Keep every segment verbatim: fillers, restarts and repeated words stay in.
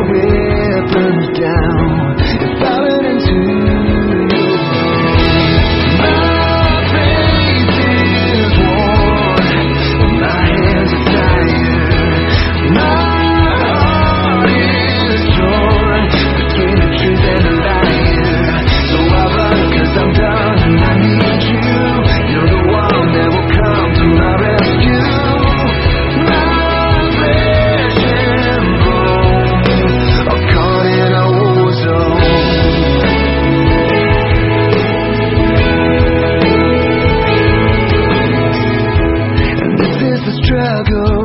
weapons down and falling into my faith is worn and my hands are tired. My heart is torn between the truth and the liar. So I run 'cause I'm done and I need you. You're the one that will come to my rescue. My flesh and bone are caught in a war zone. And this is the struggle.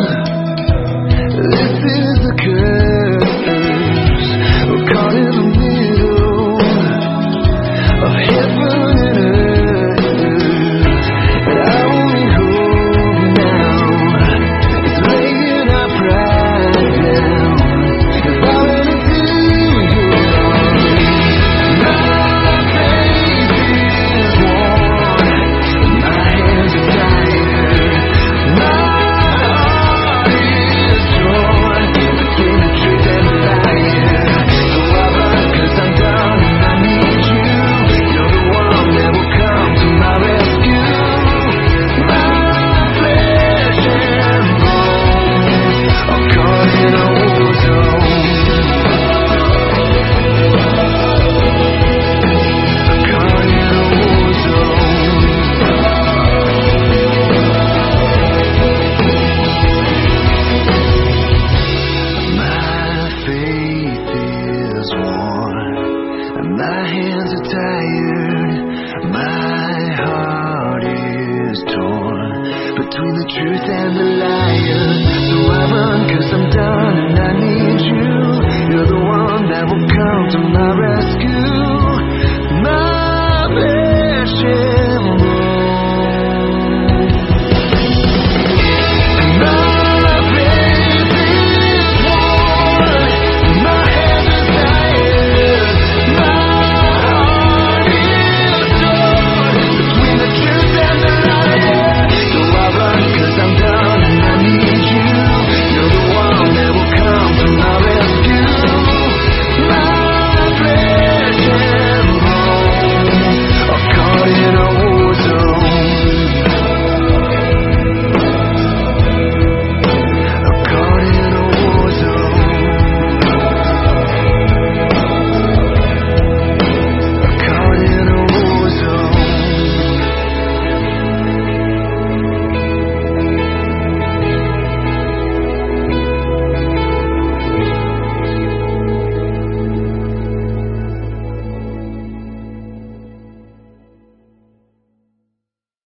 This is the curse. We're caught in the middle of heaven and earth. And our only hope now is laying our pride down and falling into your arms. My faith is worn and my hands are tired. My heart is torn between the truth and the liar. So I run 'cause I'm done and I need you. You're the one that will come to my rescue. My flesh and bone are caught in a war zone. Caught in a war zone. My faith is worn and my hands are tired. My heart is torn between the truth and the liar. So I run 'cause I'm done and I need